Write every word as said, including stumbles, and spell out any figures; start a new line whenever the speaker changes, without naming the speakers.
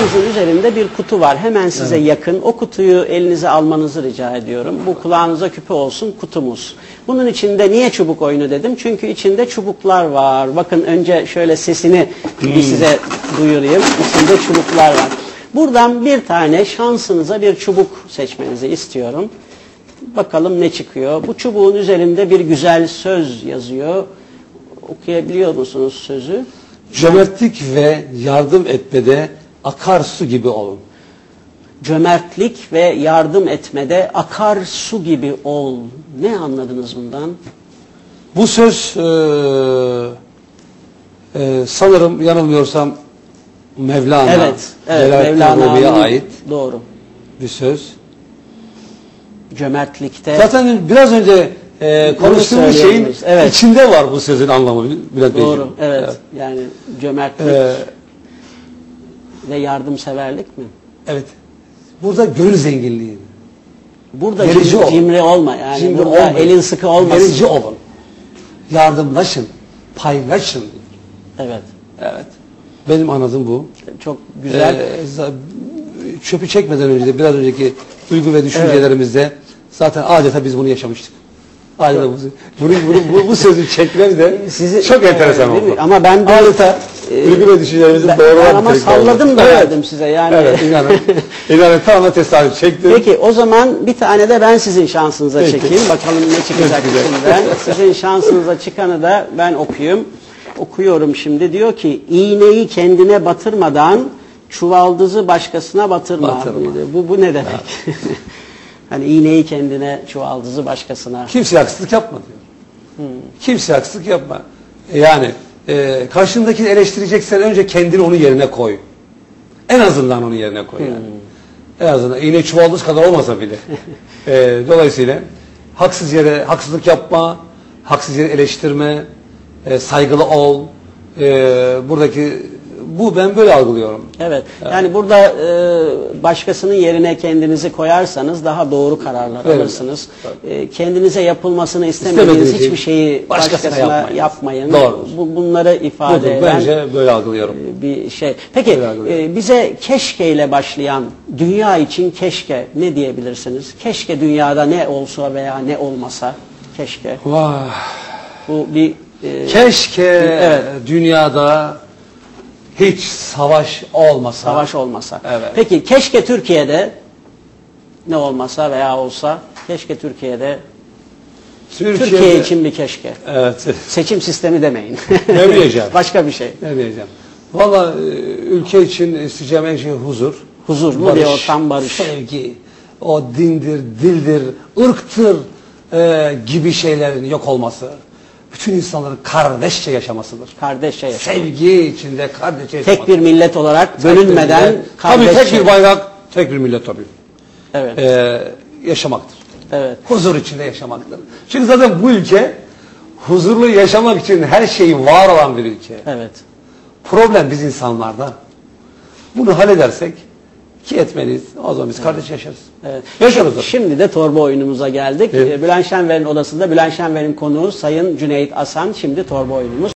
masanızın üzerinde bir kutu var. Hemen size evet. yakın. O kutuyu elinize almanızı rica ediyorum. Bu kulağınıza küpe olsun kutumuz. Bunun içinde niye çubuk oyunu dedim? Çünkü içinde çubuklar var. Bakın önce şöyle sesini bir size duyurayım. İçinde çubuklar var. Buradan bir tane şansınıza bir çubuk seçmenizi istiyorum. Bakalım ne çıkıyor. Bu çubuğun üzerinde bir güzel söz yazıyor. Okuyabiliyor musunuz sözü?
Cömertlik ve yardım etmede akarsu gibi olun.
Cömertlik ve yardım etmede akar su gibi ol. Ne anladınız bundan?
Bu söz e, e, sanırım yanılmıyorsam Mevlana,
evet, evet,
Mevlana'ya ait
doğru
bir söz.
Cömertlikte.
Zaten biraz önce e, konuştuğumuz şeyin evet. içinde var bu sözün anlamı. Bülent
doğru, evet. evet. Yani cömertlik ee, ve yardımseverlik mi?
Evet. Burada gönül zenginliği.
Burada cimri, cimri olma yani. Cimri burada olmayın. Elin sıkı olmasın.
Verici olun. Yardımlaşın. Paylaşın.
Evet.
Evet. Benim anladığım bu.
Çok güzel.
Ee, çöpü çekmeden önce de biraz önceki duygu ve düşüncelerimizde evet. zaten adeta biz bunu yaşamıştık. Adeta bu, bunu, bunu, bu, bu sözü çekmemiz de Sizi, çok enteresan oldu.
Ama ben de
adeta e, duygu ve düşüncelerimizi doğrular.
Ama salladım da verdim evet. size yani.
Evet, inanın. İnanın tamamen tesadüf çektim.
Peki o zaman bir tane de ben sizin şansınıza Peki. çekeyim. Bakalım ne çıkacak içinden. Sizin şansınıza çıkanı da ben okuyayım. Okuyorum şimdi. Diyor ki iğneyi kendine batırmadan çuvaldızı başkasına batırma. Batırma. Bu, bu ne demek? Hani iğneyi kendine, çuvaldızı başkasına.
Kimseye haksızlık yapma diyor. Hmm. Kimseye haksızlık yapma. Yani e, karşındakini eleştireceksen önce kendini onun yerine koy. En azından onun yerine koy. Hmm. Yani. En azından iğne çuvaldız kadar olmasa bile. e, dolayısıyla haksız yere haksızlık yapma, haksız yere eleştirme, e, saygılı ol. E, buradaki bu ben böyle algılıyorum.
Evet. Yani, yani burada e, başkasının yerine kendinizi koyarsanız daha doğru kararlar evet. alırsınız. E, kendinize yapılmasını istemediğiniz hiçbir şeyi başkasına, başkasına yapmayın.
Doğru.
Bu, bunları ifade
Budur,
eden
bence böyle algılıyorum.
Bir şey. Peki e, bize keşke ile başlayan dünya için keşke ne diyebilirsiniz? Keşke dünyada ne olsa veya ne olmasa keşke.
Vah.
Bu bir e,
keşke evet. dünyada hiç savaş olmasa.
Savaş olmasa.
Evet.
Peki keşke Türkiye'de ne olmasa veya olsa keşke Türkiye'de Türkiye'de, Türkiye için bir keşke.
Evet.
Seçim sistemi demeyin.
Ne diyeceğim?
Başka bir şey.
Ne diyeceğim? Valla ülke için isteyeceğim en şey huzur.
Huzur mu diyor tam barış.
Sevgi. O dindir, dildir, ırktır e, gibi şeylerin yok olması. Bütün insanların kardeşçe yaşamasıdır.
Kardeşçe yaşamak.
Sevgi içinde kardeşçe yaşamak.
Tek bir millet olarak bölünmeden
kardeşçe. Tabii tek bir bayrak, tek bir millet tabii.
Evet.
Ee, yaşamaktır.
Evet.
Huzur içinde yaşamaktır. Çünkü zaten bu ülke huzurlu yaşamak için her şeyi var olan bir ülke.
Evet.
Problem biz insanlarda. Bunu halledersek ki etmeliyiz. O zaman biz evet. kardeş yaşarız.
Evet.
Yaşarız.
Şimdi de torba oyunumuza geldik.
Evet.
Bülent Şenver'in odasında Bülent Şenver'in konuğu Sayın Cüneyt Asan. Şimdi torba oyunumuz.